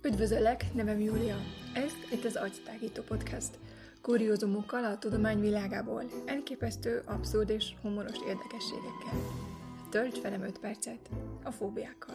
Üdvözöllek, nevem Júlia. Ez itt az Agytágító Podcast. Kuriózumokkal a tudomány világából, elképesztő, abszurd és humoros érdekességekkel. Tölts velem 5 percet a fóbiákkal.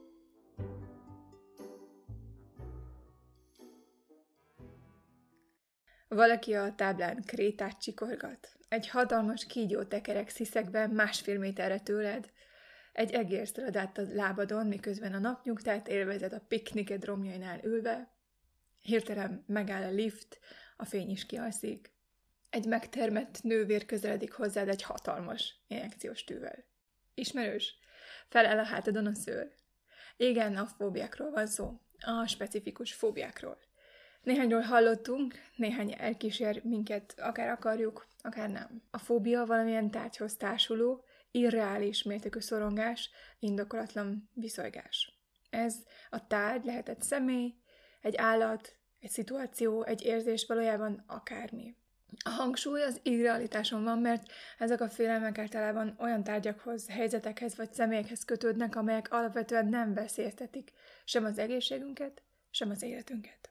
Valaki a táblán krétát csikorgat. Egy hatalmas kígyó tekerek sziszegben 1,5 méterre tőled. Egy egér szalad át a lábadon, miközben a napnyugtát élvezed a pikniked romjainál ülve. Hirtelen megáll a lift, a fény is kialszik. Egy megtermett nővér közeledik hozzád egy hatalmas injekciós tűvel. Ismerős? Feláll a hátadon a szőr. Igen, a fóbiákról van szó. A specifikus fóbiákról. Néhányról hallottunk, néhány elkísér minket, akár akarjuk, akár nem. A fóbia valamilyen tárgyhoz társuló, irreális mértékű szorongás, indokolatlan viszolygás. Ez a tárgy lehet egy személy, egy állat, egy szituáció, egy érzés, valójában akármi. A hangsúly az irrealitáson van, mert ezek a félelmek általában olyan tárgyakhoz, helyzetekhez vagy személyekhez kötődnek, amelyek alapvetően nem veszélyeztetik sem az egészségünket, sem az életünket.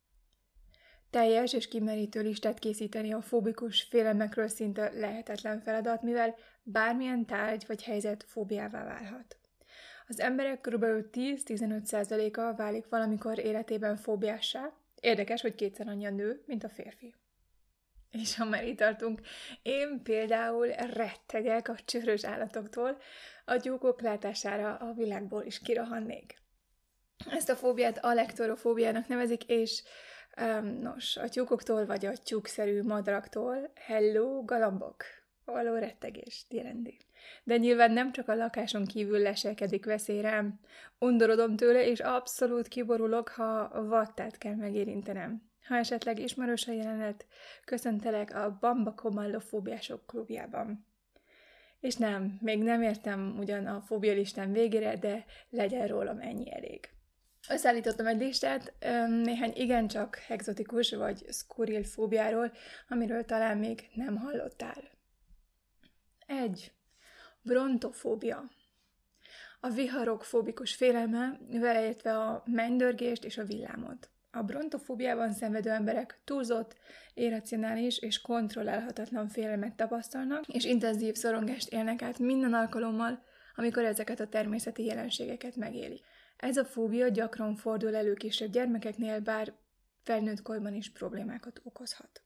Teljes és kimerítő listát készíteni a fóbikus félelmekről szinte lehetetlen feladat, mivel bármilyen tárgy vagy helyzet fóbiává válhat. Az emberek kb. 10-15%-a válik valamikor életében fóbiássá. Érdekes, hogy 2-szer annyi a nő, mint a férfi. És ha már itt tartunk, én például rettegek a csőrös állatoktól, a tyúkok látására a világból is kirohannék. Ezt a fóbiát alektorofóbiának nevezik, és a tyúkoktól vagy a tyúkszerű madaraktól hello galambok való rettegést jelenti. De nyilván nem csak a lakáson kívül leselkedik veszély rám, undorodom tőle, és abszolút kiborulok, ha vattát kell megérintenem. Ha esetleg ismerős a jelenet, köszöntelek a Bamba Komallofóbiások klubjában. És nem, még nem értem ugyan a fóbialistán végére, de legyen rólam ennyi elég. Összeállítottam egy listát néhány igencsak egzotikus vagy szkurril fóbiáról, amiről talán még nem hallottál. 1. Brontofóbia. A viharok fóbikus félelme, vele értve a mennydörgést és a villámot. A brontofóbiában szenvedő emberek túlzott, irracionális és kontrollálhatatlan félelmet tapasztalnak, és intenzív szorongást élnek át minden alkalommal, amikor ezeket a természeti jelenségeket megélik. Ez a fóbia gyakran fordul elő kisebb gyermekeknél, bár felnőtt korban is problémákat okozhat.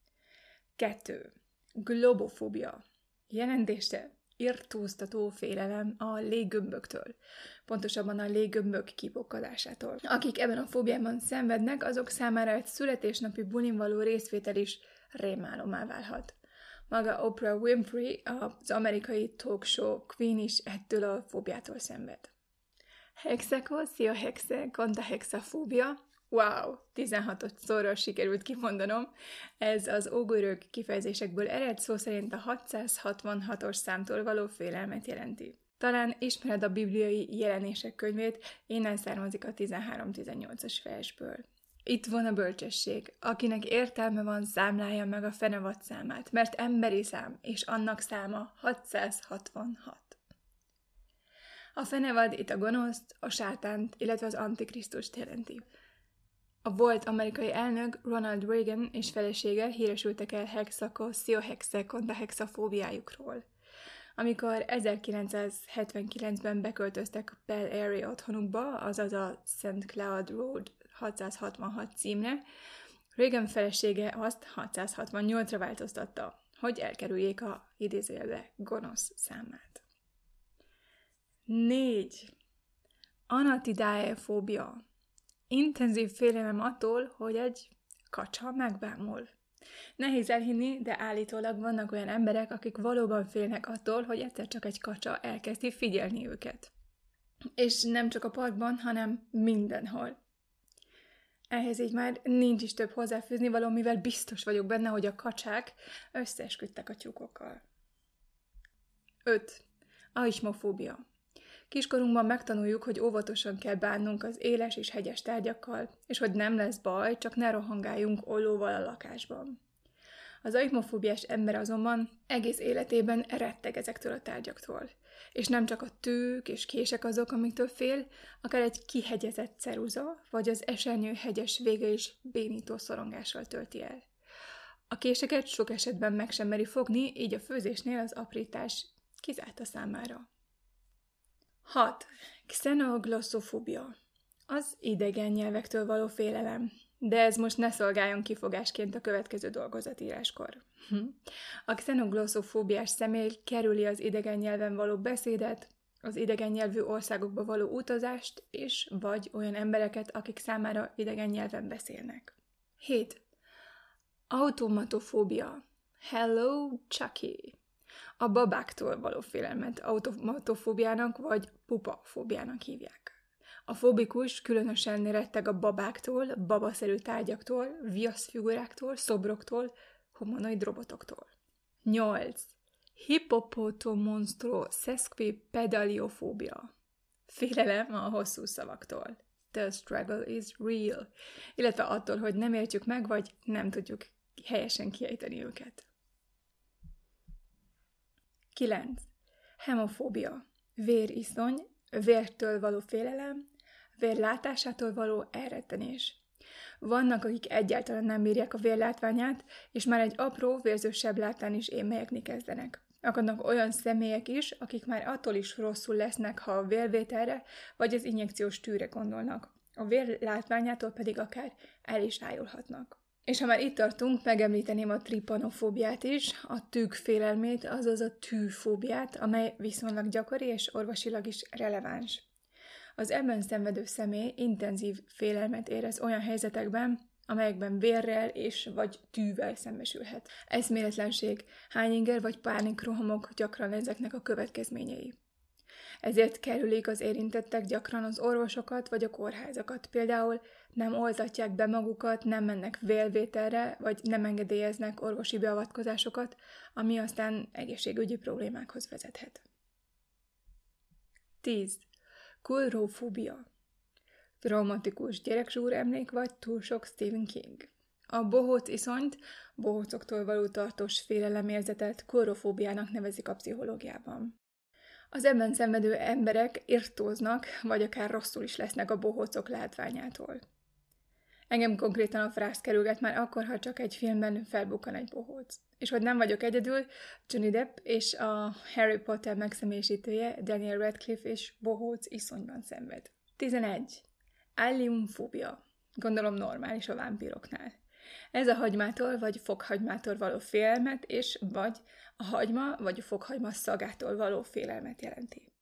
2. Globofóbia. Jelentése irtóztató félelem a léggömböktől, pontosabban a léggömbök kipukkadásától. Akik ebben a fóbiában szenvednek, azok számára egy születésnapi bulin való részvétel is rémálommá válhat. Maga Oprah Winfrey, az amerikai talk show queen is ettől a fóbiától szenved. Hexekószia hexe konta hexafóbia. Wow! 16-szorra sikerült kimondanom. Ez az ógörög kifejezésekből ered, szó szerint a 666-os számtól való félelmet jelenti. Talán ismered a bibliai jelenések könyvét, innen származik a 13-18-as versből. Itt van a bölcsesség, akinek értelme van, számlálja meg a fenevad számát, mert emberi szám, és annak száma 666. A fenevad itt a gonoszt, a sátánt, illetve az antikrisztust jelenti. A volt amerikai elnök Ronald Reagan és felesége híresültek el hexakósziohexekonta hexafóbiájukról. Amikor 1979-ben beköltöztek Bel Air otthonukba, azaz a St. Cloud Road 666 címre, Reagan felesége azt 668-ra változtatta, hogy elkerüljék a idézőjelbe gonosz számát. 4. Anatidaefóbia. Intenzív félelem attól, hogy egy kacsa megbámul. Nehéz elhinni, de állítólag vannak olyan emberek, akik valóban félnek attól, hogy egyszer csak egy kacsa elkezdi figyelni őket. És nem csak a parkban, hanem mindenhol. Ehhez így már nincs is több hozzáfűzni való, mivel biztos vagyok benne, hogy a kacsák összeesküdtek a tyúkokkal. 5. Aismofóbia. Kiskorunkban megtanuljuk, hogy óvatosan kell bánnunk az éles és hegyes tárgyakkal, és hogy nem lesz baj, csak ne rohangáljunk ollóval a lakásban. Az agypmofóbiás ember azonban egész életében retteg ezektől a tárgyaktól. És nem csak a tűk és kések azok, amiktől fél, akár egy kihegyezett ceruza, vagy az esernyő hegyes vége is bénító szorongással tölti el. A késeket sok esetben meg sem meri fogni, így a főzésnél az aprítás kizárta számára. 6. Xenoglosszofóbia. Az idegen nyelvektől való félelem. De ez most ne szolgáljon kifogásként a következő dolgozatíráskor. A xenoglosszofóbiás személy kerüli az idegen nyelven való beszédet, az idegen nyelvű országokba való utazást, és vagy olyan embereket, akik számára idegen nyelven beszélnek. 7. Automatofóbia. Hello, Chucky. A babáktól való félelmet automatofóbiának vagy pupafóbiának hívják. A fóbikus különösen retteg a babáktól, babaszerű tárgyaktól, viaszfiguráktól, szobroktól, humanoid robotoktól. 8. Hippopotomonstrosesquipedaliofóbia. Félelem a hosszú szavaktól. The struggle is real. Illetve attól, hogy nem értjük meg, vagy nem tudjuk helyesen kiejteni őket. 9. Hemofóbia. Vériszony, vértől való félelem, vér látásától való elrettenés. Vannak, akik egyáltalán nem bírják a vér látványát, és már egy apró, vérzősebb láttán is émelyekni kezdenek. Akadnak olyan személyek is, akik már attól is rosszul lesznek, ha a vérvételre vagy az injekciós tűre gondolnak. A vér látványától pedig akár el is ájulhatnak. És ha már itt tartunk, megemlíteném a tripanofóbiát is, a tűk félelmét, azaz a tűfóbiát, amely viszonylag gyakori és orvosilag is releváns. Az ebben szenvedő személy intenzív félelmet érez olyan helyzetekben, amelyekben vérrel és vagy tűvel szembesülhet. Eszméletlenség, hányinger vagy pánikrohamok gyakran ezeknek a következményei. Ezért kerülik az érintettek gyakran az orvosokat vagy a kórházakat. Például nem oltatják be magukat, nem mennek vérvételre, vagy nem engedélyeznek orvosi beavatkozásokat, ami aztán egészségügyi problémákhoz vezethet. 10. Kulrofóbia. Traumatikus gyerekzsúr emlék vagy túl sok Stephen King. A bohóc iszonyt, bohócoktól való tartós félelemérzetet kulrofóbiának nevezik a pszichológiában. Az ebben szenvedő emberek irtóznak, vagy akár rosszul is lesznek a bohócok látványától. Engem konkrétan a frász kerülget már akkor, ha csak egy filmben felbukkan egy bohóc. És hogy nem vagyok egyedül, Johnny Depp és a Harry Potter megszemélyisítője Daniel Radcliffe is bohóc iszonyban szenved. 11. Alliumfóbia. Gondolom normális a vámpíroknál. Ez a hagymától vagy fokhagymától való félelmet, és vagy a hagyma vagy a fokhagyma szagától való félelmet jelenti.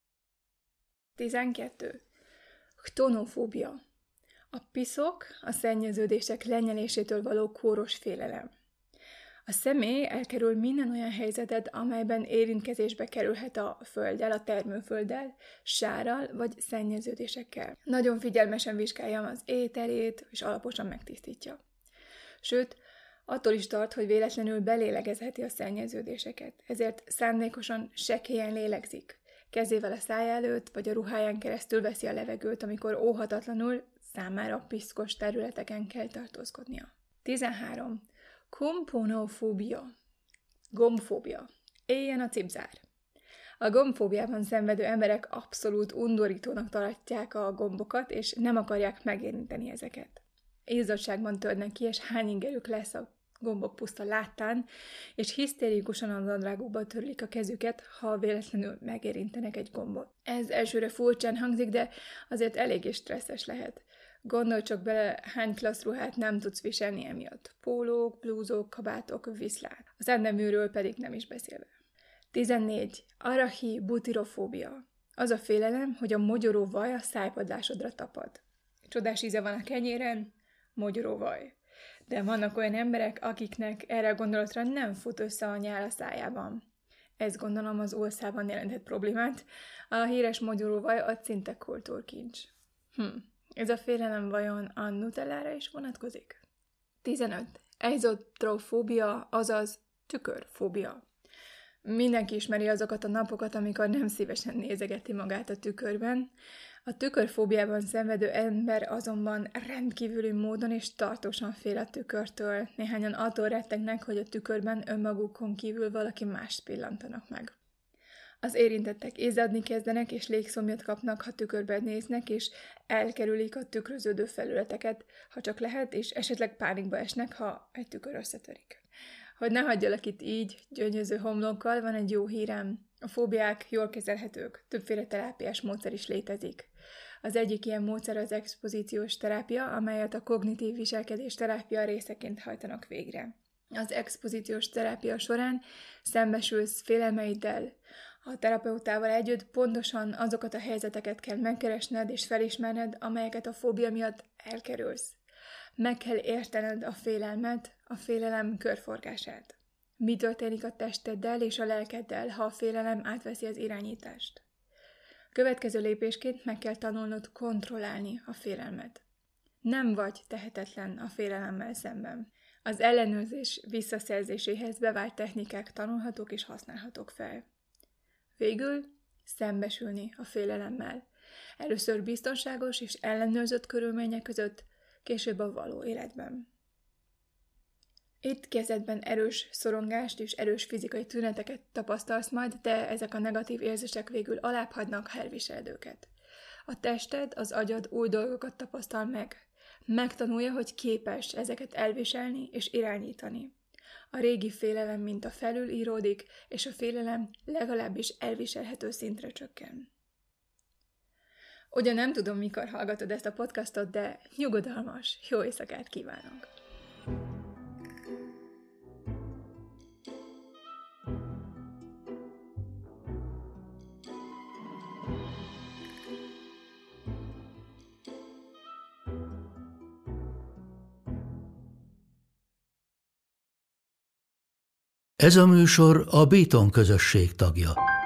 12. Chtonofóbia. A piszok, a szennyeződések lenyelésétől való kóros félelem. A személy elkerül minden olyan helyzetet, amelyben érintkezésbe kerülhet a földdel, a termőfölddel, sárral vagy szennyeződésekkel. Nagyon figyelmesen vizsgálja az ételét, és alaposan megtisztítja. Sőt, attól is tart, hogy véletlenül belélegezheti a szennyeződéseket, ezért szándékosan sekélyen lélegzik. Kezével a szája előtt, vagy a ruháján keresztül veszi a levegőt, amikor óhatatlanul számára piszkos területeken kell tartózkodnia. 13. Komponofóbia. Gombfóbia. Éljen a cipzár. A gombfóbiában szenvedő emberek abszolút undorítónak tartják a gombokat, és nem akarják megérinteni ezeket. Izzadságban törnek ki, és hányingerük lesz a gombok puszta láttán, és hisztérikusan a nadrágukba törlik a kezüket, ha véletlenül megérintenek egy gombot. Ez elsőre furcsán hangzik, de azért eléggé stresszes lehet. Gondolj csak bele, hány klassz ruhát nem tudsz viselni emiatt. Pólók, blúzok, kabátok, viszlák. Az erdeműről pedig nem is beszélve. 14. Arachibutyrofóbia. Az a félelem, hogy a mogyoró vaj a szájpadlásodra tapad. Csodás íze van a kenyéren, mogyoró vaj. De vannak olyan emberek, akiknek erre a gondolatra nem fut össze a nyál a szájában. Ez gondolom az országban jelentett problémát. A híres mogyoró vaj a szintek kultúrkincs. Ez a félelem vajon a nutellára is vonatkozik? 15. Eizotrofóbia, azaz tükörfóbia. Mindenki ismeri azokat a napokat, amikor nem szívesen nézegeti magát a tükörben. A tükörfóbiában szenvedő ember azonban rendkívüli módon és tartósan fél a tükörtől. Néhányan attól rettegnek, hogy a tükörben önmagukon kívül valaki mást pillantanak meg. Az érintettek izzadni kezdenek, és légszomjat kapnak, ha tükörben néznek, és elkerülik a tükröződő felületeket, ha csak lehet, és esetleg pánikba esnek, ha egy tükör összetörik. Hogy ne hagyjalak itt így, gyöngyöző homlokkal, van egy jó hírem. A fóbiák jól kezelhetők, többféle terápiás módszer is létezik. Az egyik ilyen módszer az expozíciós terápia, amelyet a kognitív viselkedés terápia részeként hajtanak végre. Az expozíciós terápia során szembesülsz félelmeiddel. A terapeutával együtt pontosan azokat a helyzeteket kell megkeresned és felismerned, amelyeket a fóbia miatt elkerülsz. Meg kell értened a félelmet, a félelem körforgását. Mi történik a testeddel és a lelkeddel, ha a félelem átveszi az irányítást? Következő lépésként meg kell tanulnod kontrollálni a félelmet. Nem vagy tehetetlen a félelemmel szemben. Az ellenőrzés visszaszerzéséhez bevált technikák tanulhatók és használhatók fel. Végül szembesülni a félelemmel. Először biztonságos és ellenőrzött körülmények között, később a való életben. Itt kezdetben erős szorongást és erős fizikai tüneteket tapasztalsz majd, de ezek a negatív érzések végül alábbhagynak, ha elviseled őket. A tested, az agyad új dolgokat tapasztal meg. Megtanulja, hogy képes ezeket elviselni és irányítani. A régi félelem minta felülíródik, és a félelem legalábbis elviselhető szintre csökken. Ugyan nem tudom, mikor hallgatod ezt a podcastot, de nyugodalmas, jó éjszakát kívánok! Ez a műsor a Béton közösség tagja.